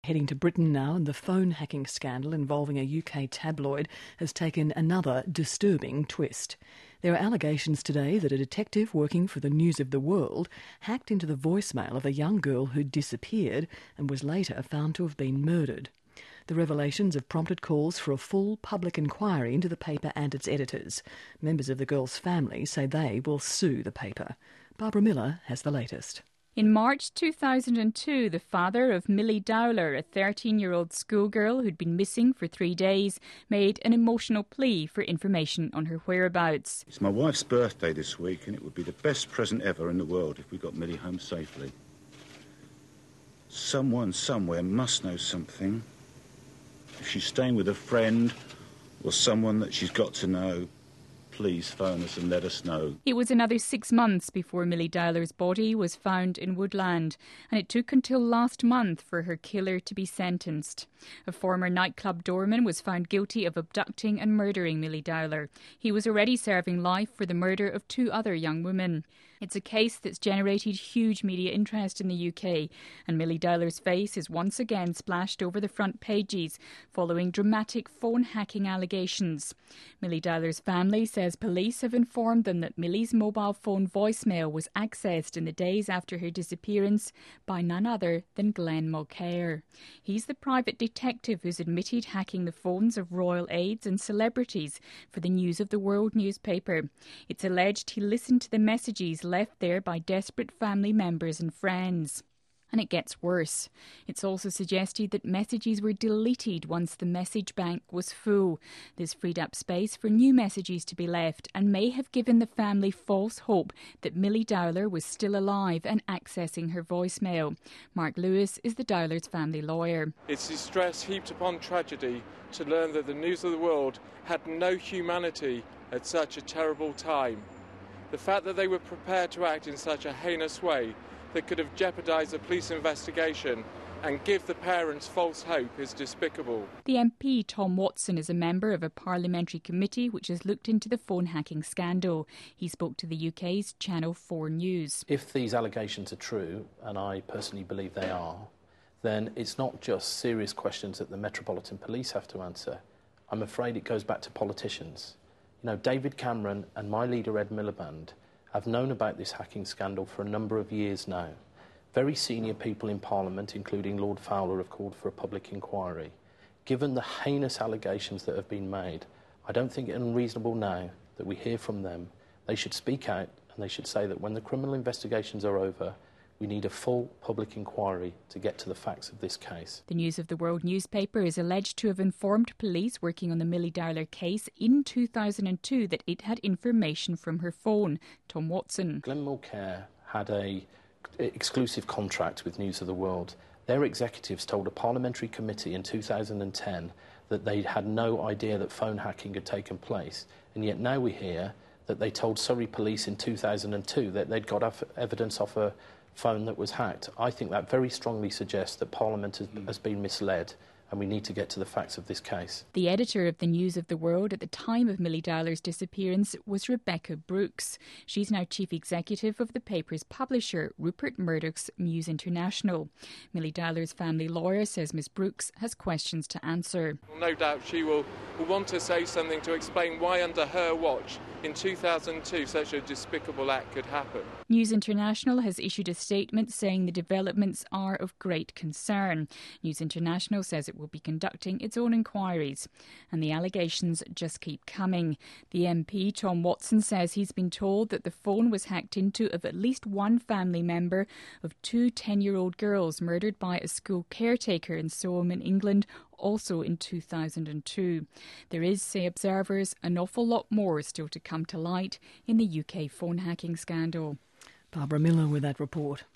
Heading to Britain now, and the phone hacking scandal involving a UK tabloid has taken another disturbing twist. There are allegations today that a detective working for the News of the World hacked into the voicemail of a young girl who disappeared and was later found to have been murdered. The revelations have prompted calls for a full public inquiry into the paper and its editors. Members of the girl's family say they will sue the paper. Barbara Miller has the latest. In March 2002, the father of Millie Dowler, a 13-year-old schoolgirl who'd been missing for 3 days, made an emotional plea for information on her whereabouts. It's my wife's birthday this week, and it would be the best present ever in the world if we got Millie home safely. Someone somewhere must know something. If she's staying with a friend or someone that she's got to know, please phone us and let us know. It was another 6 months before Millie Dowler's body was found in Woodland, and it took until last month for her killer to be sentenced. A former nightclub doorman was found guilty of abducting and murdering Millie Dowler. He was already serving life for the murder of 2 other young women. It's a case that's generated huge media interest in the UK, and Millie Dowler's face is once again splashed over the front pages following dramatic phone hacking allegations. Millie Dowler's family says police have informed them that Millie's mobile phone voicemail was accessed in the days after her disappearance by none other than Glenn Mulcair. He's the private detective who's admitted hacking the phones of royal aides and celebrities for the News of the World newspaper. It's alleged he listened to the messages left there by desperate family members and friends. And it gets worse. It's also suggested that messages were deleted once the message bank was full. This freed up space for new messages to be left and may have given the family false hope that Millie Dowler was still alive and accessing her voicemail. Mark Lewis is the Dowler's family lawyer. It's distress heaped upon tragedy to learn that the News of the World had no humanity at such a terrible time. The fact that they were prepared to act in such a heinous way that could have jeopardised the police investigation and give the parents false hope is despicable. The MP, Tom Watson, is a member of a parliamentary committee which has looked into the phone hacking scandal. He spoke to the UK's Channel 4 News. If these allegations are true, and I personally believe they are, then it's not just serious questions that the Metropolitan Police have to answer. I'm afraid it goes back to politicians. You know, David Cameron and my leader Ed Miliband have known about this hacking scandal for a number of years now. Very senior people in Parliament, including Lord Fowler, have called for a public inquiry. Given the heinous allegations that have been made, I don't think it unreasonable now that we hear from them. They should speak out and they should say that when the criminal investigations are over, we need a full public inquiry to get to the facts of this case. The News of the World newspaper is alleged to have informed police working on the Millie Dowler case in 2002 that it had information from her phone. Tom Watson. Glenn Mulcair had an exclusive contract with News of the World. Their executives told a parliamentary committee in 2010 that they had no idea that phone hacking had taken place, and yet now we hear that they told Surrey Police in 2002 that they'd got evidence off a phone that was hacked. I think that very strongly suggests that Parliament has been misled, and we need to get to the facts of this case. The editor of the News of the World at the time of Millie Dowler's disappearance was Rebecca Brooks. She's now chief executive of the paper's publisher, Rupert Murdoch's News International. Millie Dowler's family lawyer says Ms Brooks has questions to answer. No doubt she will want to say something to explain why under her watch in 2002 such a despicable act could happen. News International has issued a statement saying the developments are of great concern. News International says it will be conducting its own inquiries, and the allegations just keep coming. The MP, Tom Watson, says he's been told that the phone was hacked into of at least one family member of 2 10-year-old girls murdered by a school caretaker in Soham in England, also in 2002. There is, say observers, an awful lot more still to come to light in the UK phone hacking scandal. Barbara Miller with that report.